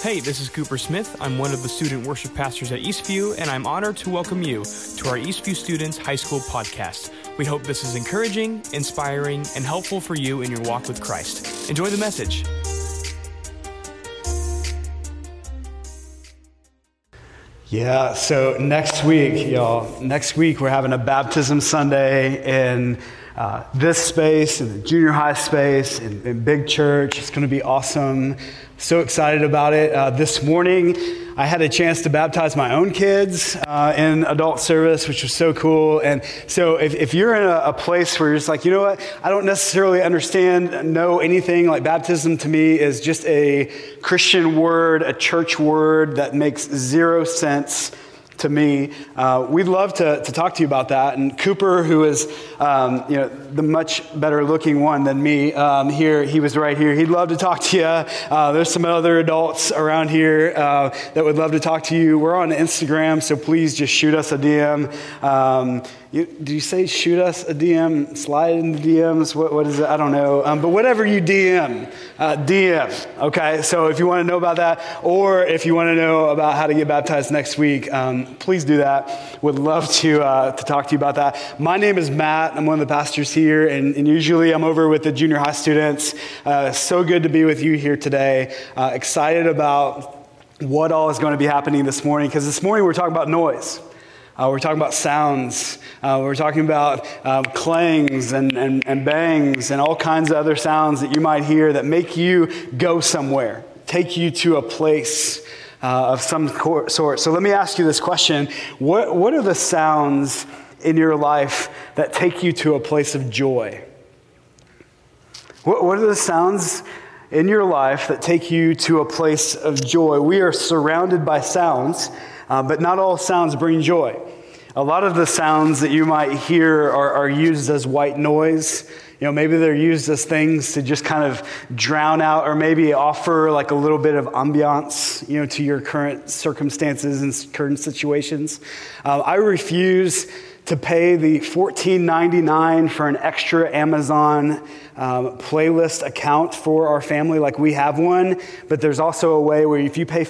Hey, this is Cooper Smith. I'm one of the student worship pastors at Eastview, and I'm honored to welcome you to our Eastview Students High School podcast. We hope this is encouraging, inspiring, and helpful for you in your walk with Christ. Enjoy the message. Yeah, so next week, we're having a baptism Sunday in this space, in the junior high space, in Big Church. It's going to be awesome. So excited about it. This morning, I had a chance to baptize my own kids in adult service, which was so cool. And so if you're in a place where you're just like, you know what, I don't necessarily know anything, like baptism to me is just a Christian word, a church word that makes zero sense to me. We'd love to talk to you about that. And Cooper, who is the much better looking one than me here, he was right here. He'd love to talk to you. There's some other adults around here that would love to talk to you. We're on Instagram, so please just shoot us a DM. Do you say shoot us a DM, slide in the DMs? What is it? I don't know. But whatever you DM, DM. Okay, so if you want to know about that, or if you want to know about how to get baptized next week, please do that. Would love to talk to you about that. My name is Matt. I'm one of the pastors here, and usually I'm over with the junior high students. So good to be with you here today. Excited about what all is going to be happening this morning, because this morning we're talking about noise. We're talking about sounds. We're talking about clangs and bangs and all kinds of other sounds that you might hear that make you go somewhere, take you to a place of some sort. So let me ask you this question. What are the sounds in your life that take you to a place of joy? What are the sounds in your life that take you to a place of joy? We are surrounded by sounds, but not all sounds bring joy. A lot of the sounds that you might hear are used as white noise. Maybe they're used as things to just kind of drown out, or maybe offer like a little bit of ambiance, to your current circumstances and current situations. I refuse to pay the $14.99 for an extra Amazon playlist account for our family, like we have one. But there's also a way where if you pay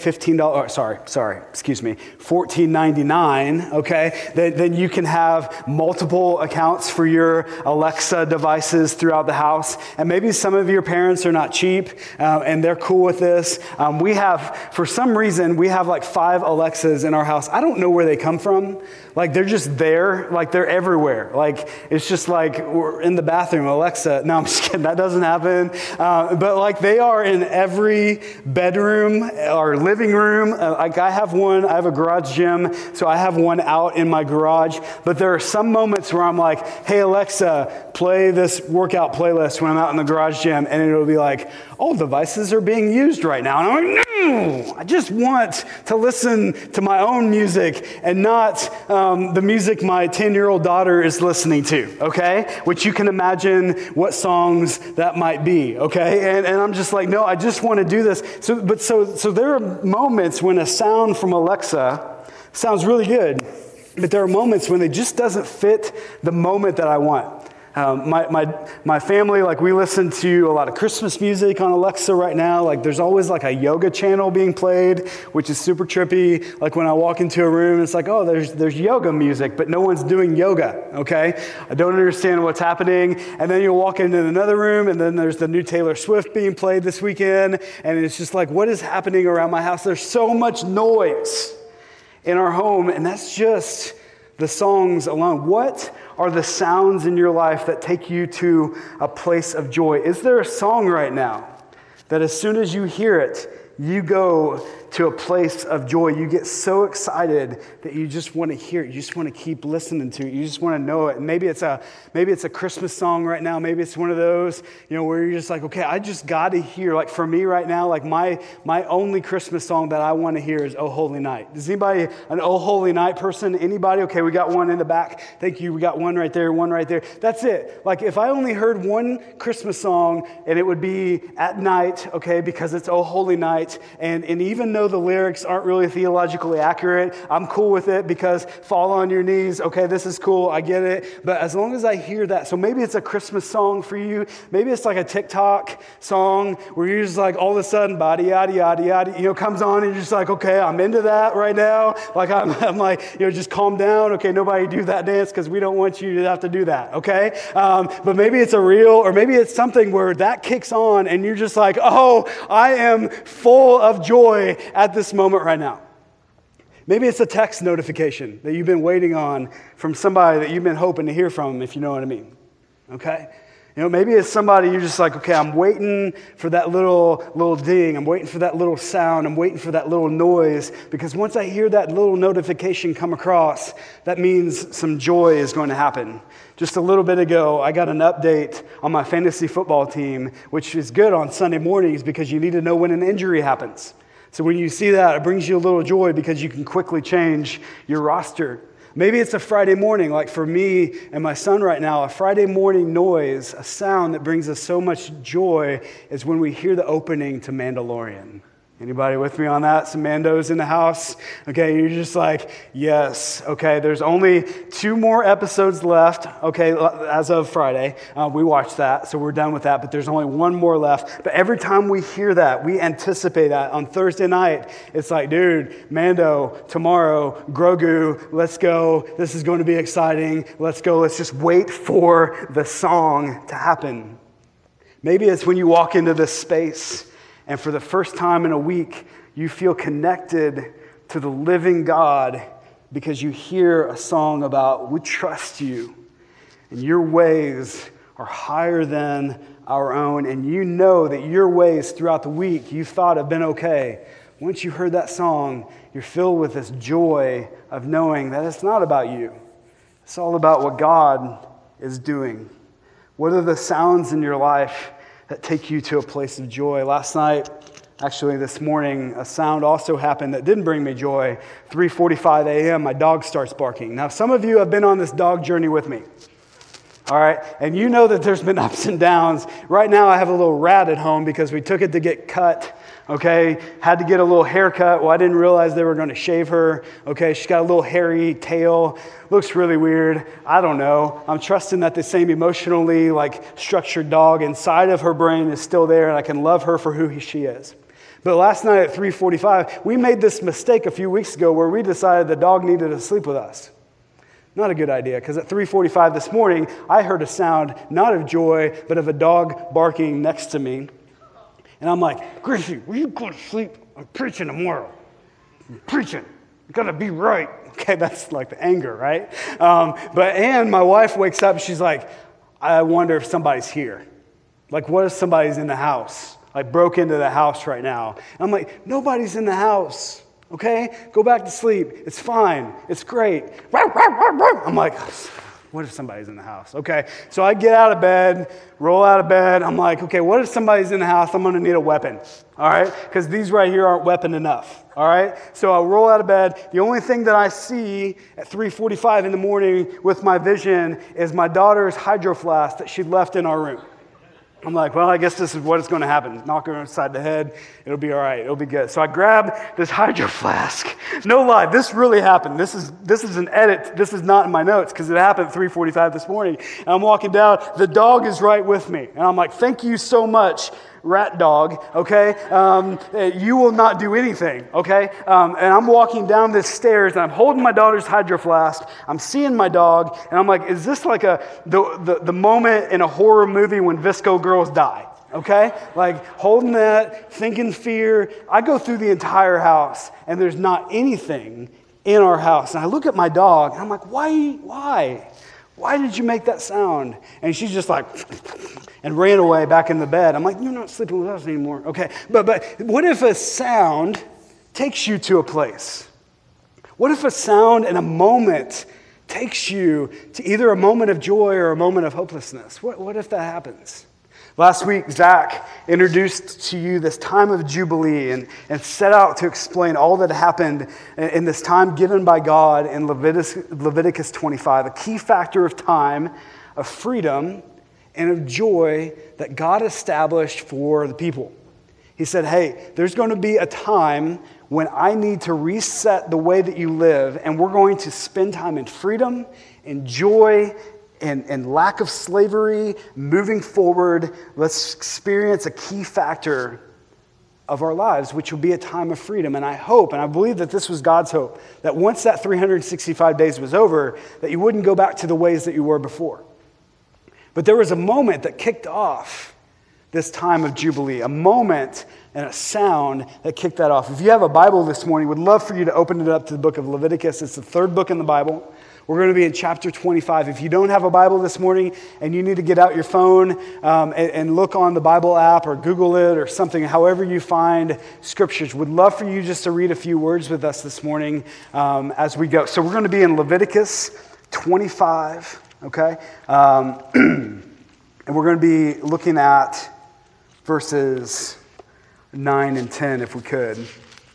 $14.99, okay, then you can have multiple accounts for your Alexa devices throughout the house. And maybe some of your parents are not cheap, and they're cool with this. For some reason, we have like 5 Alexas in our house. I don't know where they come from. Like, they're just there. Like, they're everywhere. Like, it's just like we're in the bathroom, Alexa. No, I'm just kidding. That doesn't happen. But like, they are in every bedroom or living room. Like, I have one. I have a garage gym, so I have one out in my garage. But there are some moments where I'm like, hey, Alexa, play this workout playlist when I'm out in the garage gym. And it'll be like, all devices are being used right now. And I'm like, no, I just want to listen to my own music and not the music my 10-year-old daughter is listening to, okay? Which you can imagine what songs that might be, okay? And I'm just like, no, I just want to do this. So there are moments when a sound from Alexa sounds really good, but there are moments when it just doesn't fit the moment that I want. My family, like, we listen to a lot of Christmas music on Alexa right now. Like, there's always like a yoga channel being played, which is super trippy. Like, when I walk into a room, it's like, oh, there's yoga music, but no one's doing yoga, okay? I don't understand what's happening. And then you'll walk into another room, and then there's the new Taylor Swift being played this weekend. And it's just like, what is happening around my house? There's so much noise in our home, and that's just the songs alone. What are the sounds in your life that take you to a place of joy? Is there a song right now that as soon as you hear it, you go to a place of joy? You get so excited that you just want to hear it. You just want to keep listening to it. You just want to know it. And maybe it's a Christmas song right now. Maybe it's one of those, where you're just like, okay, I just got to hear. Like, for me right now, like my only Christmas song that I want to hear is "Oh Holy Night." Does anybody an "Oh Holy Night" person? Anybody? Okay, we got one in the back. Thank you. We got one right there. One right there. That's it. Like, if I only heard one Christmas song, and it would be at night, okay, because it's "Oh Holy Night," and even though know the lyrics aren't really theologically accurate, I'm cool with it because fall on your knees, okay, this is cool, I get it. But as long as I hear that, so maybe it's a Christmas song for you, maybe it's like a TikTok song where you're just like all of a sudden, body, yada, yada, yada, comes on and you're just like, okay, I'm into that right now. Like I'm like, just calm down. Okay, nobody do that dance because we don't want you to have to do that, okay? But maybe it's a reel, or maybe it's something where that kicks on and you're just like, oh, I am full of joy at this moment right now. Maybe it's a text notification that you've been waiting on from somebody that you've been hoping to hear from, if you know what I mean, okay? Maybe it's somebody you're just like, okay, I'm waiting for that little ding. I'm waiting for that little sound. I'm waiting for that little noise. Because once I hear that little notification come across, that means some joy is going to happen. Just a little bit ago, I got an update on my fantasy football team, which is good on Sunday mornings because you need to know when an injury happens. So when you see that, it brings you a little joy because you can quickly change your roster. Maybe it's a Friday morning, like for me and my son right now, a Friday morning noise, a sound that brings us so much joy is when we hear the opening to Mandalorian. Anybody with me on that? Some Mandos in the house? Okay, you're just like, yes. Okay, there's only 2 more episodes left, okay, as of Friday. We watched that, so we're done with that, but there's only 1 more left. But every time we hear that, we anticipate that. On Thursday night, it's like, dude, Mando, tomorrow, Grogu, let's go. This is going to be exciting. Let's go. Let's just wait for the song to happen. Maybe it's when you walk into this space and for the first time in a week, you feel connected to the living God because you hear a song about, we trust you, and your ways are higher than our own, and you know that your ways throughout the week you thought have been okay. Once you heard that song, you're filled with this joy of knowing that it's not about you. It's all about what God is doing. What are the sounds in your life that take you to a place of joy? Last night, actually this morning, a sound also happened that didn't bring me joy. 3:45 a.m., my dog starts barking. Now, some of you have been on this dog journey with me, all right? And you know that there's been ups and downs. Right now, I have a little rat at home because we took it to get cut, okay? Had to get a little haircut. Well, I didn't realize they were going to shave her, okay? She's got a little hairy tail. Looks really weird. I don't know. I'm trusting that the same emotionally structured dog inside of her brain is still there and I can love her for who she is. But last night at 3:45, we made this mistake a few weeks ago where we decided the dog needed to sleep with us. Not a good idea, because at 3:45 this morning, I heard a sound not of joy, but of a dog barking next to me. And I'm like, Gracie, will you go to sleep? I'm preaching tomorrow. I'm preaching. You got to be right. Okay, that's like the anger, right? But Ann, my wife, wakes up. She's like, I wonder if somebody's here. Like, what if somebody's in the house? Like, broke into the house right now. And I'm like, nobody's in the house. Okay? Go back to sleep. It's fine. It's great. I'm like, what if somebody's in the house? Okay, so I get out of bed, roll out of bed. I'm like, okay, what if somebody's in the house? I'm going to need a weapon, all right? Because these right here aren't weapon enough, all right? So I roll out of bed. The only thing that I see at 3:45 in the morning with my vision is my daughter's hydro flask that she left in our room. I'm like, well, I guess this is what is going to happen. Knock her inside the head. It'll be all right. It'll be good. So I grab this hydro flask. No lie, this really happened. This is an edit. This is not in my notes because it happened at 3:45 this morning. And I'm walking down. The dog is right with me. And I'm like, thank you so much, rat dog, okay? You will not do anything, okay? And I'm walking down this stairs, and I'm holding my daughter's hydro flask. I'm seeing my dog, and I'm like, is this like the moment in a horror movie when Visco girls die, okay? Like, holding that, thinking fear. I go through the entire house, and there's not anything in our house. And I look at my dog, and I'm like, why? Why did you make that sound? And she's just like, and ran away back in the bed. I'm like, you're not sleeping with us anymore. Okay, but what if a sound takes you to a place? What if a sound and a moment takes you to either a moment of joy or a moment of hopelessness? What if that happens? Last week, Zach introduced to you this time of Jubilee and set out to explain all that happened in this time given by God in Leviticus 25, a key factor of time, of freedom, and of joy that God established for the people. He said, hey, there's going to be a time when I need to reset the way that you live, and we're going to spend time in freedom, in joy, and lack of slavery, moving forward. Let's experience a key factor of our lives, which will be a time of freedom. And I hope, and I believe that this was God's hope, that once that 365 days was over, that you wouldn't go back to the ways that you were before. But there was a moment that kicked off this time of Jubilee, a moment and a sound that kicked that off. If you have a Bible this morning, would love for you to open it up to the book of Leviticus. It's the third book in the Bible. We're going to be in chapter 25. If you don't have a Bible this morning and you need to get out your phone and look on the Bible app or Google it or something, however you find scriptures, would love for you just to read a few words with us this morning as we go. So we're going to be in Leviticus 25, okay? And we're going to be looking at verses 9 and 10 if we could.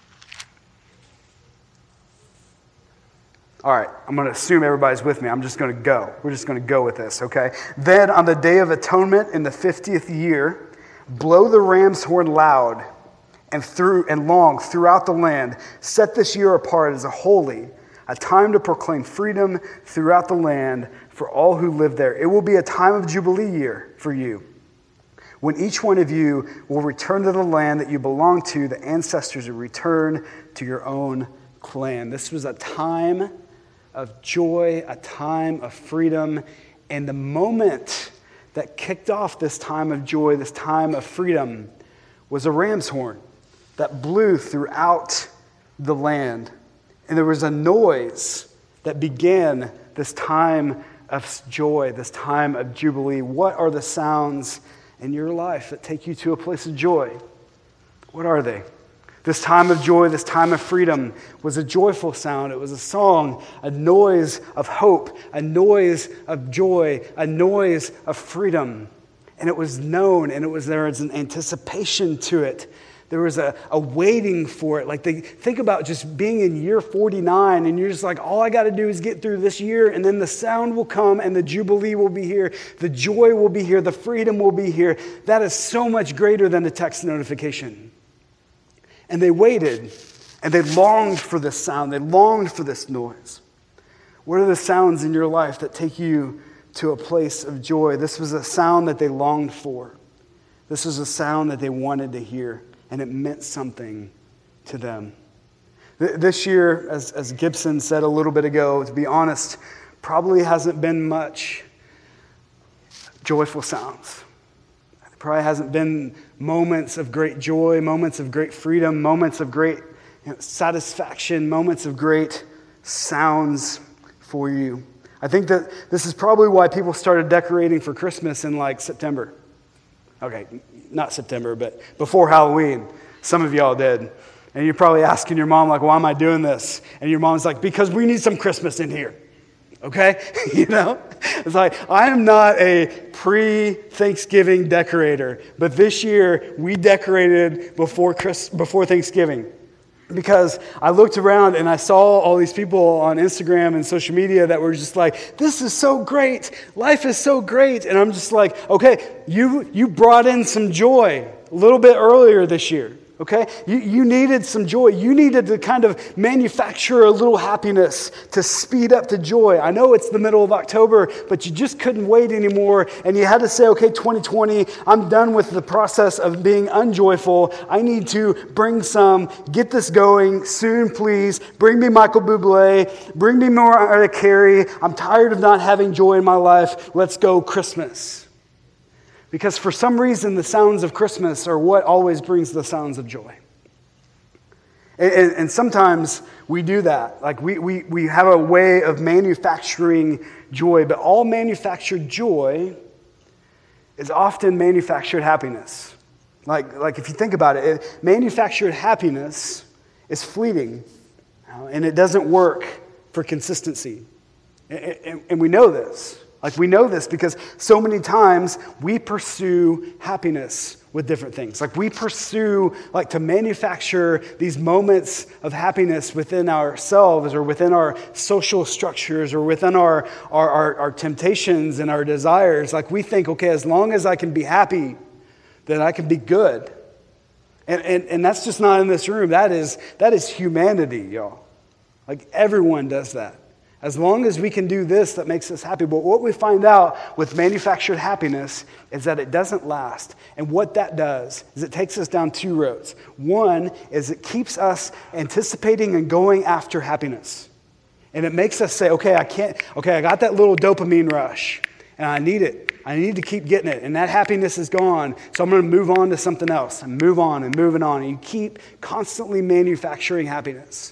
All right, I'm going to assume everybody's with me. I'm just going to go. We're just going to go with this, okay? Then on the Day of Atonement in the 50th year, blow the ram's horn loud and long throughout the land. Set this year apart as a holy, a time to proclaim freedom throughout the land for all who live there. It will be a time of Jubilee year for you, when each one of you will return to the land that you belong to. The ancestors will return to your own clan. This was a time of joy, a time of freedom, and the moment that kicked off this time of joy, this time of freedom, was a ram's horn that blew throughout the land. And there was a noise that began this time of joy, this time of Jubilee. What are the sounds in your life that take you to a place of joy? What are they? This time of joy, this time of freedom was a joyful sound. It was a song, a noise of hope, a noise of joy, a noise of freedom. And it was known, and there was an anticipation to it. There was a waiting for it. Like think about just being in year 49, and you're just like, all I got to do is get through this year, and then the sound will come, and the Jubilee will be here, the joy will be here, the freedom will be here. That is so much greater than the text notification. And they waited, and they longed for this sound. They longed for this noise. What are the sounds in your life that take you to a place of joy? This was a sound that they longed for. This was a sound that they wanted to hear, and it meant something to them. This year, as Gibson said a little bit ago, to be honest, probably hasn't been much joyful sounds. Probably hasn't been moments of great joy, moments of great freedom, moments of great satisfaction, moments of great sounds for you. I think that this is probably why people started decorating for Christmas in like September. Okay, not September, but before Halloween. Some of y'all did. And you're probably asking your mom, like, why am I doing this? And your mom's like, because we need some Christmas in here. Okay? You know? It's like, I am not a pre-Thanksgiving decorator, but this year we decorated before Thanksgiving. Because I looked around and I saw all these people on Instagram and social media that were just like, this is so great. Life is so great. And I'm just like, okay, you brought in some joy a little bit earlier this year. Okay? You needed some joy. You needed to kind of manufacture a little happiness to speed up the joy. I know it's the middle of October, but you just couldn't wait anymore. And you had to say, okay, 2020, I'm done with the process of being unjoyful. I need to bring some, get this going soon, please. Bring me Michael Bublé. Bring me Mariah Carey. I'm tired of not having joy in my life. Let's go Christmas. Because for some reason, the sounds of Christmas are what always brings the sounds of joy. And sometimes we do that. Like we have a way of manufacturing joy, but all manufactured joy is often manufactured happiness. Like if you think about it, manufactured happiness is fleeting, and it doesn't work for consistency. And we know this. Like we know this because so many times we pursue happiness with different things. Like we pursue to manufacture these moments of happiness within ourselves or within our social structures or within our temptations and our desires. Like we think, okay, as long as I can be happy, then I can be good. And that's just not in this room. That is humanity, y'all. Like everyone does that. As long as we can do this, that makes us happy. But what we find out with manufactured happiness is that it doesn't last. And what that does is it takes us down two roads. One is it keeps us anticipating and going after happiness. And it makes us say, I got that little dopamine rush, and I need it. I need to keep getting it. And that happiness is gone, so I'm going to move on to something else. And move on and moving on. And you keep constantly manufacturing happiness.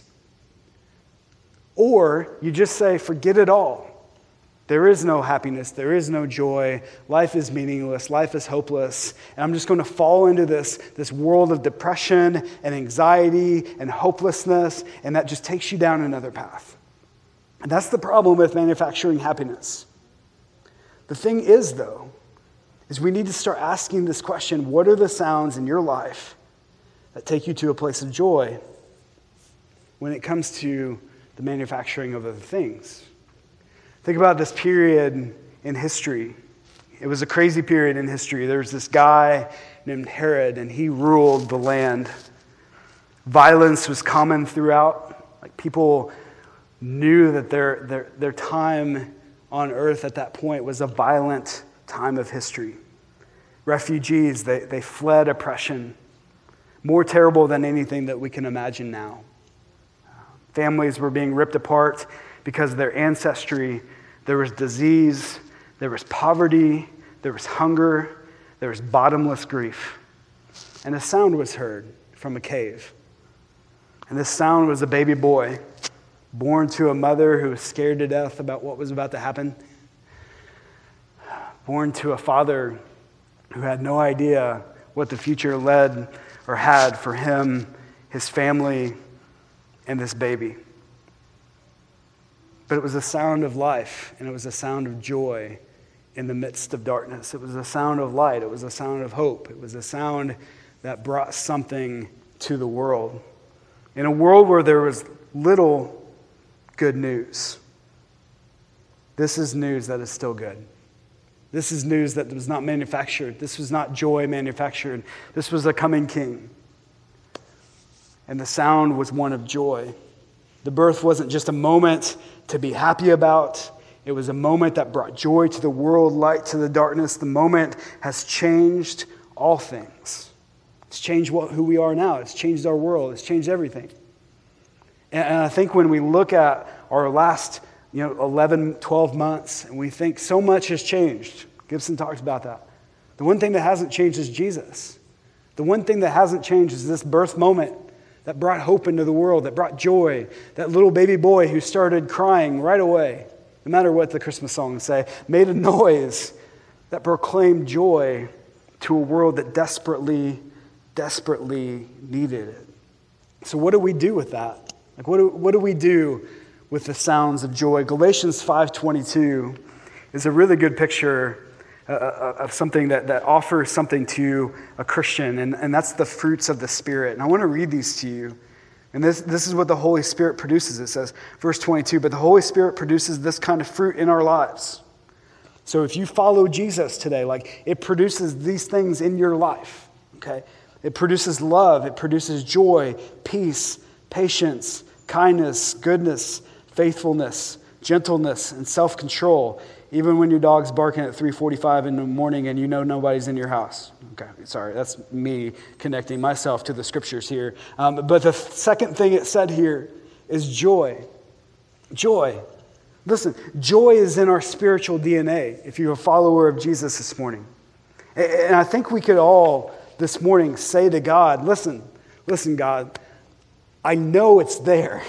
Or you just say, forget it all. There is no happiness. There is no joy. Life is meaningless. Life is hopeless. And I'm just going to fall into this world of depression and anxiety and hopelessness, and that just takes you down another path. And that's the problem with manufacturing happiness. The thing is, though, is we need to start asking this question: what are the sounds in your life that take you to a place of joy when it comes to the manufacturing of other things? Think about this period in history. It was a crazy period in history. There was this guy named Herod, and he ruled the land. Violence was common throughout. Like, people knew that their time on earth at that point was a violent time of history. Refugees, they fled oppression, more terrible than anything that we can imagine now. Families were being ripped apart because of their ancestry. There was disease, there was poverty, there was hunger, there was bottomless grief. And a sound was heard from a cave. And this sound was a baby boy born to a mother who was scared to death about what was about to happen. Born to a father who had no idea what the future led or had for him, his family, and this baby. But it was a sound of life, and it was a sound of joy in the midst of darkness. It was a sound of light. It was a sound of hope. It was a sound that brought something to the world. In a world where there was little good news, this is news that is still good. This is news that was not manufactured. This was not joy manufactured. This was a coming king. And the sound was one of joy. The birth wasn't just a moment to be happy about. It was a moment that brought joy to the world, light to the darkness. The moment has changed all things. It's changed who we are now. It's changed our world. It's changed everything. And I think when we look at our last 11, 12 months, and we think so much has changed. Gibson talks about that. The one thing that hasn't changed is Jesus. The one thing that hasn't changed is this birth moment that brought hope into the world, that brought joy. That little baby boy who started crying right away, no matter what the Christmas songs say, made a noise that proclaimed joy to a world that desperately, desperately needed it. So what do we do with that? Like, what do we do with the sounds of joy? Galatians 5:22 is a really good picture of something that offers something to a Christian, and that's the fruits of the Spirit. And I want to read these to you. And this is what the Holy Spirit produces. It says, verse 22, but the Holy Spirit produces this kind of fruit in our lives. So if you follow Jesus today, like, it produces these things in your life, okay? It produces love, it produces joy, peace, patience, kindness, goodness, faithfulness, gentleness, and self-control, even when your dog's barking at 3:45 in the morning and you know nobody's in your house. Okay, sorry, that's me connecting myself to the scriptures here. But the second thing it said here is joy. Joy. Listen, joy is in our spiritual DNA if you're a follower of Jesus this morning. And I think we could all this morning say to God, listen, God, I know it's there.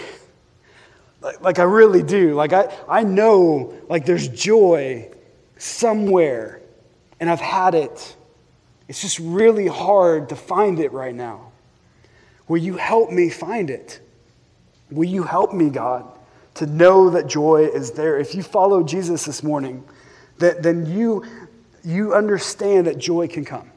Like I really do. Like I know, like, there's joy somewhere, and I've had it. It's just really hard to find it right now. Will you help me find it? Will you help me, God, to know that joy is there? If you follow Jesus this morning, then you understand that joy can come.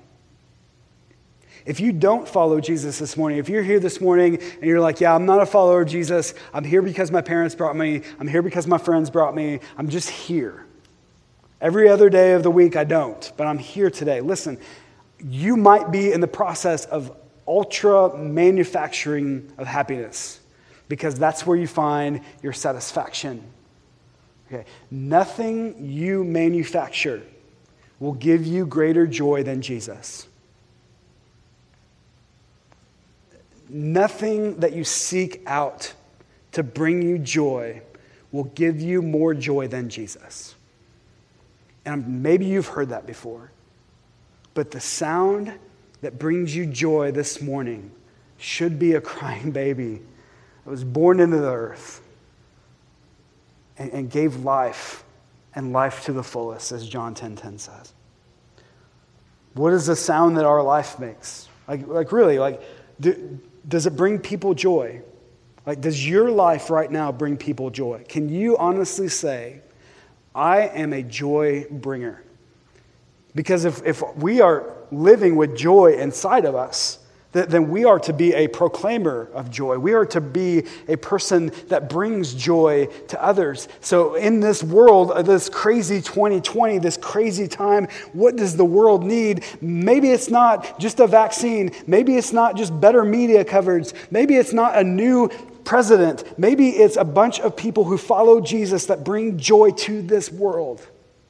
If you don't follow Jesus this morning, if you're here this morning and you're like, yeah, I'm not a follower of Jesus. I'm here because my parents brought me. I'm here because my friends brought me. I'm just here. Every other day of the week I don't, but I'm here today. Listen, you might be in the process of ultra manufacturing of happiness, because that's where you find your satisfaction. Okay. Nothing you manufacture will give you greater joy than Jesus. Nothing that you seek out to bring you joy will give you more joy than Jesus. And maybe you've heard that before, but the sound that brings you joy this morning should be a crying baby that was born into the earth and gave life, and life to the fullest, as John 10:10 says. What is the sound that our life makes? Does it bring people joy? Like, does your life right now bring people joy? Can you honestly say, I am a joy bringer? Because if we are living with joy inside of us, then we are to be a proclaimer of joy. We are to be a person that brings joy to others. So in this world, this crazy 2020, this crazy time, what does the world need? Maybe it's not just a vaccine. Maybe it's not just better media coverage. Maybe it's not a new president. Maybe it's a bunch of people who follow Jesus that bring joy to this world.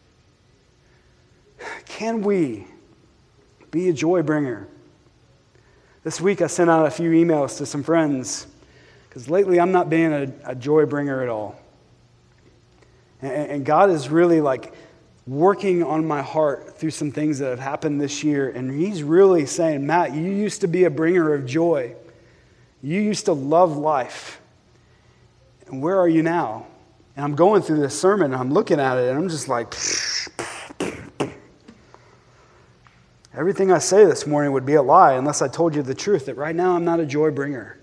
Can we be a joy bringer? This week I sent out a few emails to some friends because lately I'm not being a joy bringer at all. And God is really working on my heart through some things that have happened this year. And He's really saying, Matt, you used to be a bringer of joy. You used to love life. And where are you now? And I'm going through this sermon and I'm looking at it and I'm just like, everything I say this morning would be a lie unless I told you the truth that right now I'm not a joy bringer.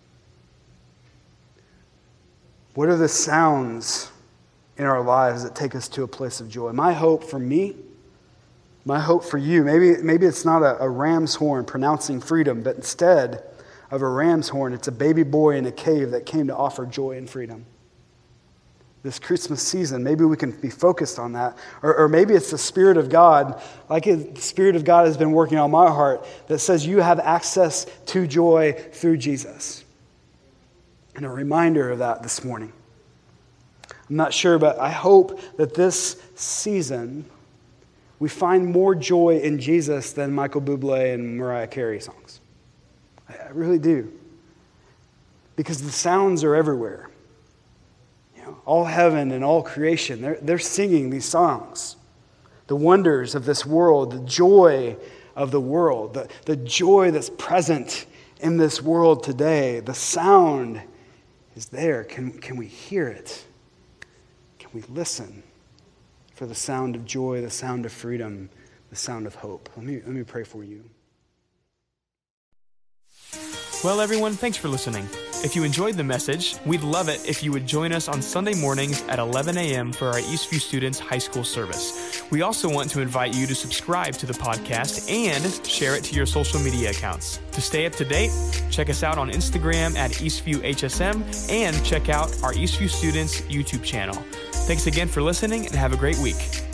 What are the sounds in our lives that take us to a place of joy? My hope for me, my hope for you, maybe it's not a ram's horn pronouncing freedom, but instead of a ram's horn, it's a baby boy in a cave that came to offer joy and freedom. This Christmas season, maybe we can be focused on that. Or maybe it's the Spirit of God, the Spirit of God has been working on my heart, that says you have access to joy through Jesus. And a reminder of that this morning. I'm not sure, but I hope that this season we find more joy in Jesus than Michael Bublé and Mariah Carey songs. I really do. Because the sounds are everywhere. All heaven and all creation, they're singing these songs. The wonders of this world, the joy of the world, the joy that's present in this world today. The sound is there. Can we hear it? Can we listen for the sound of joy, the sound of freedom, the sound of hope? Let me pray for you. Well, everyone, thanks for listening. If you enjoyed the message, we'd love it if you would join us on Sunday mornings at 11 a.m. for our Eastview Students High School service. We also want to invite you to subscribe to the podcast and share it to your social media accounts. To stay up to date, check us out on Instagram at EastviewHSM and check out our Eastview Students YouTube channel. Thanks again for listening and have a great week.